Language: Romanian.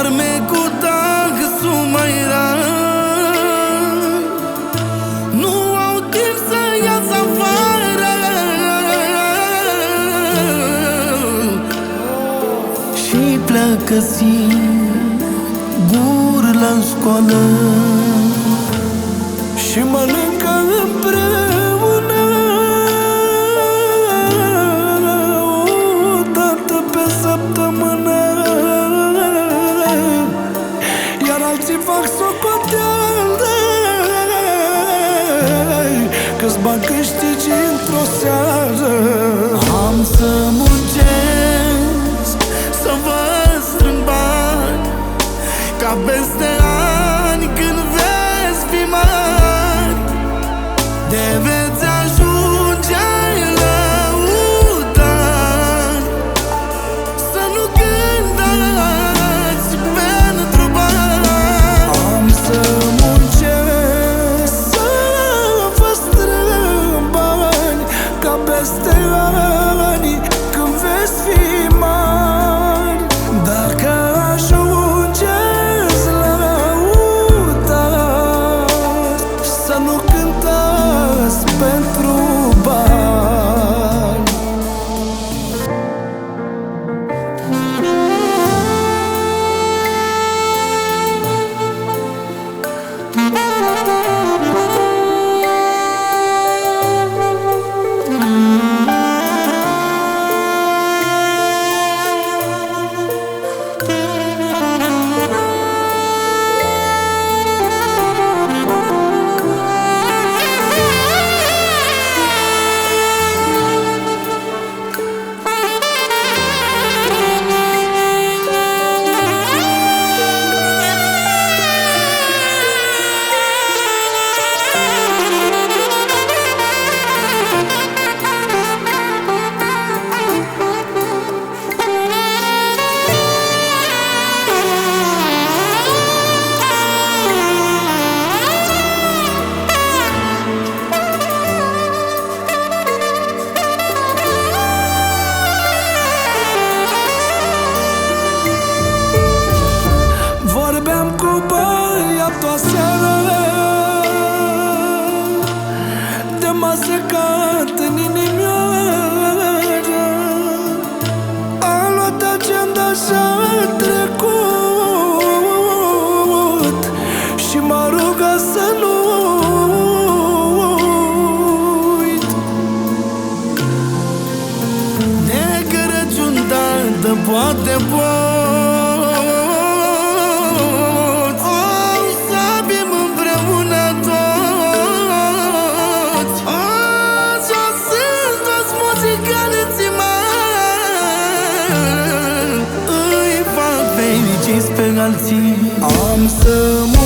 farmecul dacă sunt mai rar, nu au timp să iasă afară și pleacă singur la școală și mănâncă împreună o dată pe săptămână, iar alții fac socoteală că-ți bani câștigi într-o seară. Am să muncesc, să vă strâng bani, ca peste ani când veți fi mari, de veți ajunge lăutari, să nu cântați pentru bani. Am să muncesc, să vă strâng bani, ca peste ani când veți fi mari, dacă ajungeți lăutari, să nu cântați pentru bani. Vorbeam cu băiatul aseară, de masă cant în inimioară. A luat agenda și-a trecut și m-a rugat să nu uit de Crăciun, dar poate pot pe alții. Am să